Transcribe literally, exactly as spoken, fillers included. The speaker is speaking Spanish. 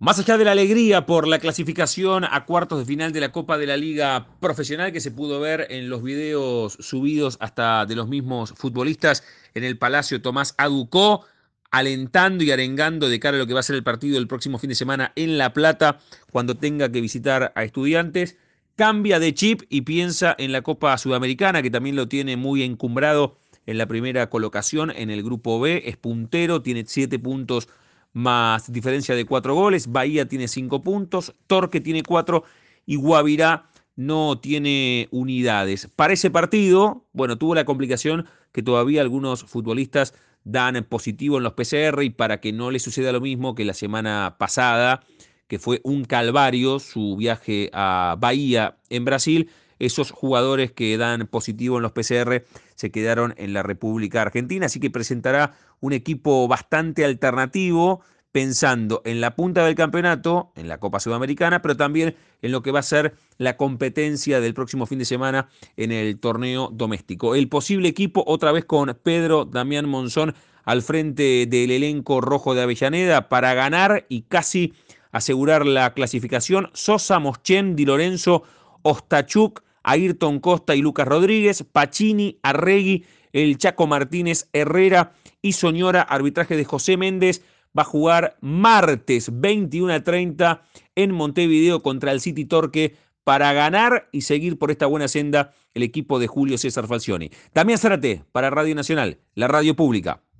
Más allá de la alegría por la clasificación a cuartos de final de la Copa de la Liga Profesional que se pudo ver en los videos subidos hasta de los mismos futbolistas en el Palacio Tomás Aducó, alentando y arengando de cara a lo que va a ser el partido el próximo fin de semana en La Plata, cuando tenga que visitar a Estudiantes, cambia de chip y piensa en la Copa Sudamericana, que también lo tiene muy encumbrado en la primera colocación en el Grupo B, es puntero, tiene siete puntos más diferencia de cuatro goles. Bahía tiene cinco puntos, Torque tiene cuatro y Guavirá no tiene unidades. Para ese partido, bueno, tuvo la complicación que todavía algunos futbolistas dan positivo en los P C R y para que no le suceda lo mismo que la semana pasada, que fue un calvario su viaje a Bahía en Brasil, esos jugadores que dan positivo en los P C R se quedaron en la República Argentina, así que presentará un equipo bastante alternativo, pensando en la punta del campeonato, en la Copa Sudamericana, pero también en lo que va a ser la competencia del próximo fin de semana en el torneo doméstico. El posible equipo, otra vez con Pedro Damián Monzón al frente del elenco rojo de Avellaneda para ganar y casi asegurar la clasificación: Sosa, Moschen, Di Lorenzo, Ostachuk, Ayrton Costa y Lucas Rodríguez, Pacini, Arregui, el Chaco Martínez, Herrera y Soñora, arbitraje de José Méndez. Va a jugar martes veintiuno a treinta en Montevideo contra el City Torque para ganar y seguir por esta buena senda el equipo de Julio César Falcioni. Damián Zárate para Radio Nacional, la radio pública.